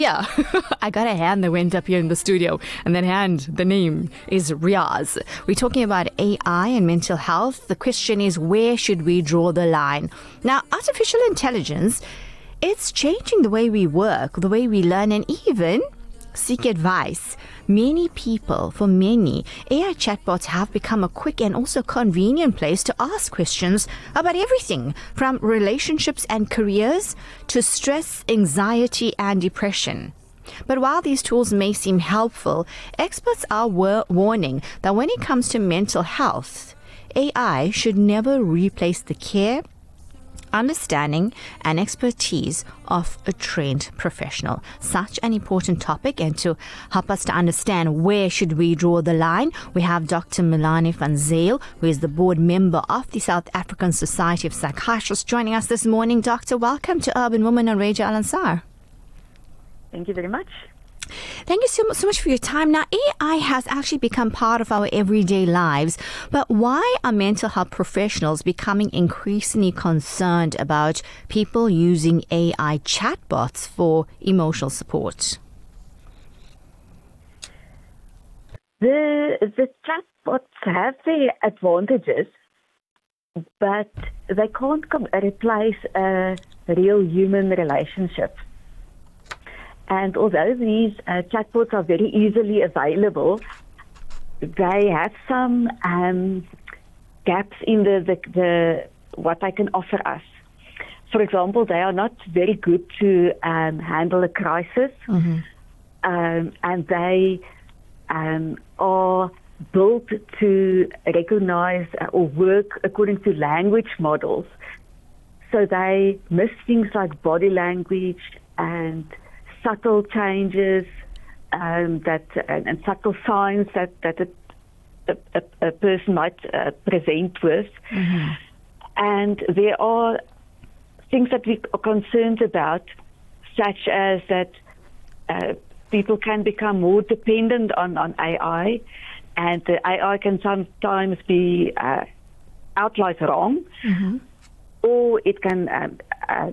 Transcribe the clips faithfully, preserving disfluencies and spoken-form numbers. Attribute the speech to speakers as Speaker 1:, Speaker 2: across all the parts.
Speaker 1: Yeah, I got a hand that went up here in the studio, and that hand, the name is Riaz. We're talking about A I and mental health. The question is, where should we draw the line? Now, artificial intelligence, it's changing the way we work, the way we learn, and even seek advice. Many people, for many, A I chatbots have become a quick and also convenient place to ask questions about everything from relationships and careers to stress, anxiety, and depression. But while these tools may seem helpful, experts are war- warning that when it comes to mental health, A I should never replace the care, understanding and expertise of a trained professional. Such an important topic, and to help us to understand where should we draw the line, we have Doctor Melanie van Zyl, who is the board member of the South African Society of Psychiatrists, joining us this morning. Doctor, welcome to Urban Woman on Radio Al Ansar.
Speaker 2: Thank you very much.
Speaker 1: Thank you so much, so much for your time. Now, A I has actually become part of our everyday lives, but why are mental health professionals becoming increasingly concerned about people using A I chatbots for emotional support?
Speaker 2: The, the chatbots have their advantages, but they can't com- replace a real human relationship. And although these uh, chatbots are very easily available, they have some um, gaps in the, the, the what they can offer us. For example, they are not very good to um, handle a crisis, mm-hmm. um, and they um, are built to recognize or work according to language models. So they miss things like body language and subtle changes um, that and, and subtle signs that that a, a, a person might uh, present with, mm-hmm. and there are things that we are concerned about, such as that uh, people can become more dependent on, on A I, and the A I can sometimes be uh, outright wrong, mm-hmm. or it can. Um, uh,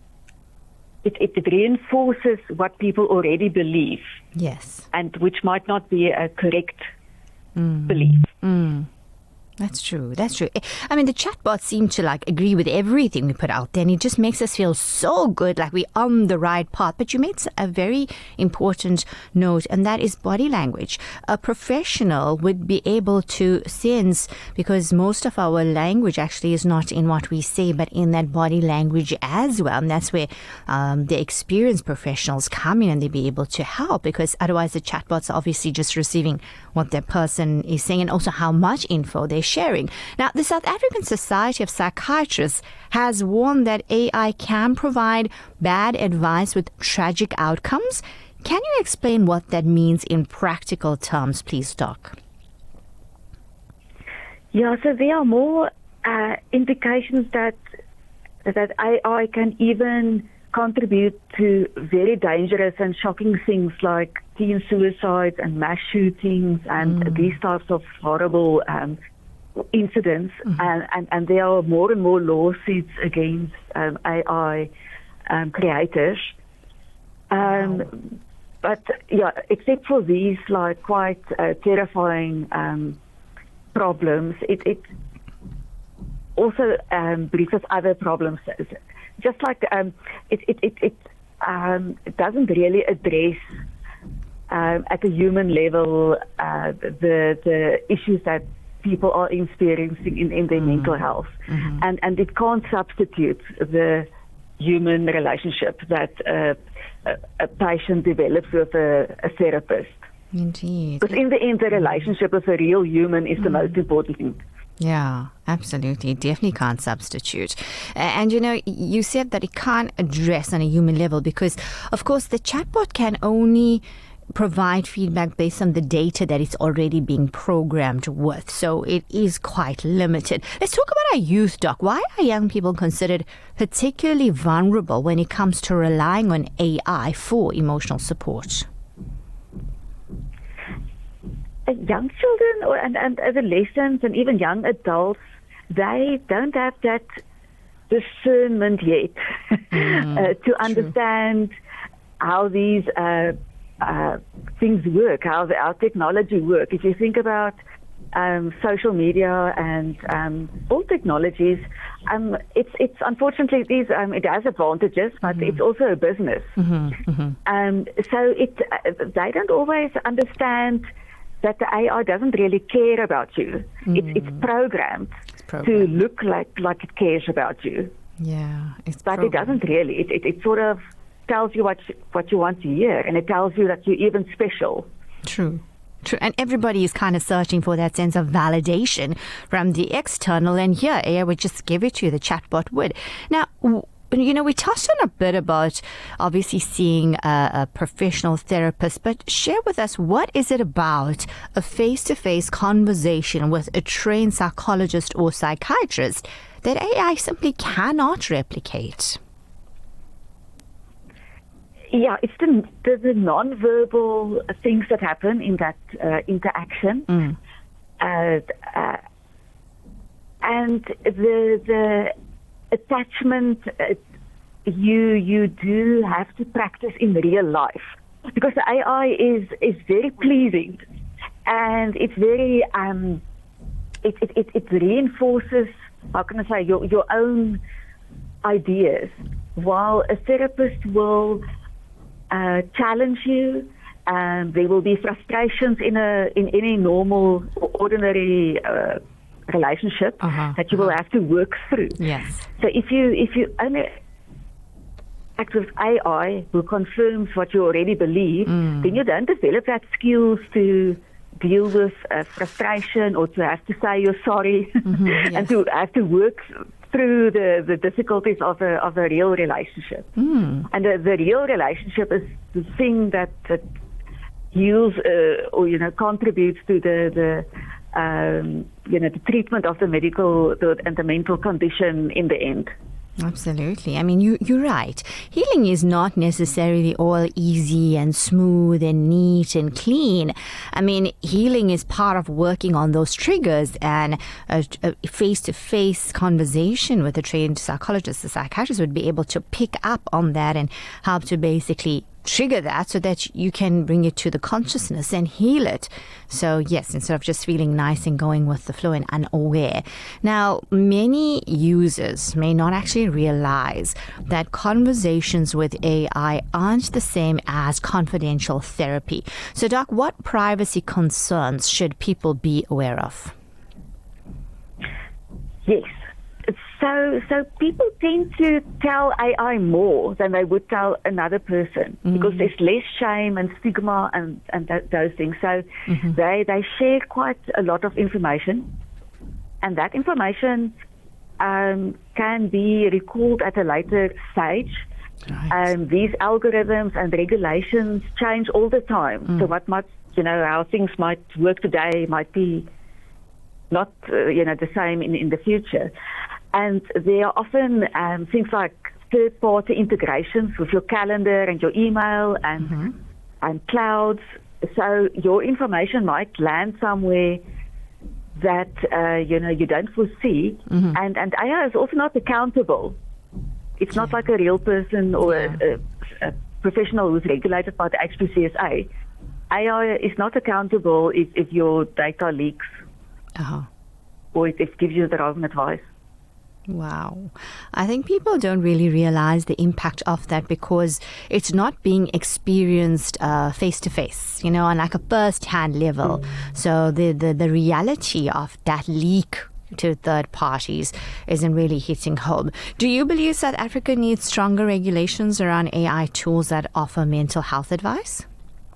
Speaker 2: It, it reinforces what people already believe.
Speaker 1: Yes.
Speaker 2: And which might not be a correct
Speaker 1: mm.
Speaker 2: belief.
Speaker 1: Mm. That's true. That's true. I mean, the chatbots seem to like agree with everything we put out there, and it just makes us feel so good, like we're on the right path. But you made a very important note, and that is body language. A professional would be able to sense, because most of our language actually is not in what we say, but in that body language as well. And that's where um, the experienced professionals come in, and they'll be able to help, because otherwise the chatbots are obviously just receiving what that person is saying and also how much info they sharing. Now, the South African Society of Psychiatrists has warned that A I can provide bad advice with tragic outcomes. Can you explain what that means in practical terms, please, Doc?
Speaker 2: Yeah, so there are more uh, indications that that A I can even contribute to very dangerous and shocking things like teen suicides and mass shootings and mm. these types of horrible um, incidents, mm-hmm. and, and, and there are more and more lawsuits against um, A I um, creators. Um, wow. But yeah, except for these like quite uh, terrifying um, problems, it, it also um, brings us other problems. Just like um, it, it, it, it, um, it doesn't really address um, at a human level uh, the the issues that people are experiencing in, in their mm. mental health. Mm-hmm. And, and it can't substitute the human relationship that uh, a, a patient develops with a, a therapist.
Speaker 1: Indeed.
Speaker 2: Because in the end, the relationship with a real human is mm. the most important thing.
Speaker 1: Yeah, absolutely. Definitely can't substitute. And, you know, you said that it can't address on a human level because, of course, the chatbot can only provide feedback based on the data that it's already being programmed with. So it is quite limited. Let's talk about our youth, Doc. Why are young people considered particularly vulnerable when it comes to relying on A I for emotional support?
Speaker 2: Young children or, and, and adolescents and even young adults, they don't have that discernment yet mm, uh, to understand how these uh, uh, things work, how the, our technology work. If you think about um, social media and um, all technologies, um, it's it's unfortunately these um, it has advantages, but mm-hmm. it's also a business.
Speaker 1: Mm-hmm. Mm-hmm.
Speaker 2: Um, so it uh, they don't always understand that the A I doesn't really care about you. Mm. It's it's programmed, it's programmed to look like like it cares about you.
Speaker 1: Yeah, it's
Speaker 2: but
Speaker 1: programmed.
Speaker 2: It doesn't really. It, it it sort of tells you what you, what you want to hear, and it tells you that you're even special.
Speaker 1: True. True. And everybody is kind of searching for that sense of validation from the external, and here A I would just give it to you, the chatbot would. Now, you know, we touched on a bit about obviously seeing a, a professional therapist, but share with us, what is it about a face-to-face conversation with a trained psychologist or psychiatrist that A I simply cannot replicate?
Speaker 2: Yeah, it's the, the, the non-verbal things that happen in that uh, interaction.
Speaker 1: Mm.
Speaker 2: Uh, uh, and the the attachment uh, you you do have to practice in real life, because the A I is is very pleasing, and it's very um it it, it, it reinforces, how can I say, your your own ideas, while a therapist will uh, challenge you. Um, there will be frustrations in a in any normal or ordinary uh, relationship
Speaker 1: uh-huh,
Speaker 2: that you
Speaker 1: uh-huh.
Speaker 2: will have to work through.
Speaker 1: Yes.
Speaker 2: So if you if you only act with A I who confirms what you already believe,
Speaker 1: mm.
Speaker 2: then you don't develop that skills to deal with uh, frustration, or to have to say you're sorry,
Speaker 1: mm-hmm, yes.
Speaker 2: and to have to work through the, the difficulties of a of a real relationship.
Speaker 1: Mm.
Speaker 2: And the, the real relationship is the thing that, that heals uh, or you know contributes to the the um, you know the treatment of the medical the, and the mental condition in the end.
Speaker 1: Absolutely. I mean, you, you're right. Healing is not necessarily all easy and smooth and neat and clean. I mean, healing is part of working on those triggers, and a, a face-to-face conversation with a trained psychologist, a psychiatrist would be able to pick up on that and help to basically trigger that so that you can bring it to the consciousness and heal it. So yes, instead of just feeling nice and going with the flow and unaware. Now, many users may not actually realize that conversations with A I aren't the same as confidential therapy. So Doc, what privacy concerns should people be aware of?
Speaker 2: Yes. So, so people tend to tell A I more than they would tell another person, mm-hmm. because there's less shame and stigma and, and th- those things. So mm-hmm. they, they share quite a lot of information, and that information um, can be recalled at a later stage.
Speaker 1: Right.
Speaker 2: Um, these algorithms and regulations change all the time. Mm. So what might, you know, how things might work today might be not, uh, you know, the same in, in the future. And there are often um, things like third-party integrations with your calendar and your email and mm-hmm. and clouds. So your information might land somewhere that uh, you know you don't foresee. Mm-hmm. And and A I is also not accountable. It's not yeah. like a real person or yeah. a, a professional who's regulated by the H P C S A. A I is not accountable if, if your data leaks
Speaker 1: uh-huh.
Speaker 2: or if it gives you the wrong advice.
Speaker 1: Wow. I think people don't really realize the impact of that, because it's not being experienced uh, face-to-face, you know, on like a first-hand level. Mm. So the, the, the reality of that leak to third parties isn't really hitting home. Do you believe South Africa needs stronger regulations around A I tools that offer mental health advice?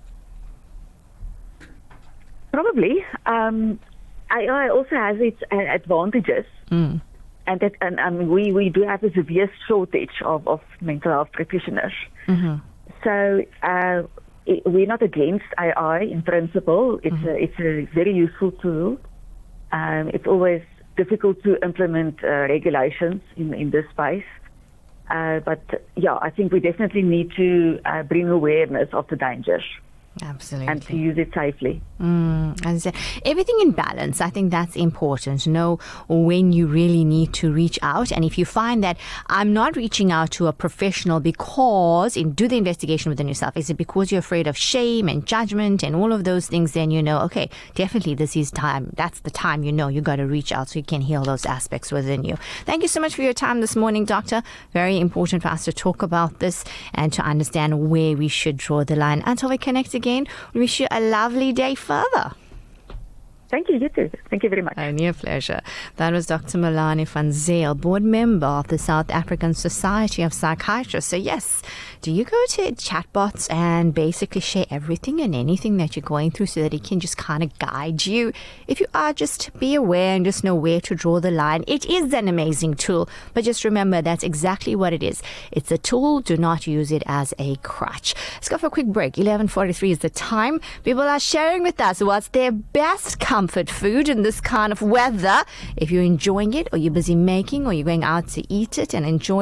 Speaker 2: Probably. Um, A I also has its uh, advantages.
Speaker 1: Mm.
Speaker 2: And, that, and um, we, we do have a severe shortage of, of mental health practitioners.
Speaker 1: Mm-hmm.
Speaker 2: So uh, it, we're not against A I in principle. It's, mm-hmm. a, it's a very useful tool. Um, it's always difficult to implement uh, regulations in, in this space. Uh, but yeah, I think we definitely need to uh, bring awareness of the dangers.
Speaker 1: Absolutely.
Speaker 2: and to use it safely.
Speaker 1: Mm, and so everything in balance. I think that's important. Know when you really need to reach out. And if you find that I'm not reaching out to a professional because, in do the investigation within yourself, is it because you're afraid of shame and judgment and all of those things, then you know, okay, definitely this is time. That's the time you know you got to reach out so you can heal those aspects within you. Thank you so much for your time this morning, Doctor. Very important for us to talk about this and to understand where we should draw the line. Until we connect again, we wish you a lovely day further.
Speaker 2: Thank you, you too. Thank you very much.
Speaker 1: Only a pleasure. That was Doctor Melanie van Zyl, board member of the South African Society of Psychiatrists. So yes, do you go to chatbots and basically share everything and anything that you're going through so that it can just kind of guide you? If you are, just be aware and just know where to draw the line. It is an amazing tool, but just remember that's exactly what it is. It's a tool. Do not use it as a crutch. Let's go for a quick break. eleven forty-three is the time. People are sharing with us what's their best comfort food in this kind of weather. If you're enjoying it, or you're busy making, or you're going out to eat it and enjoy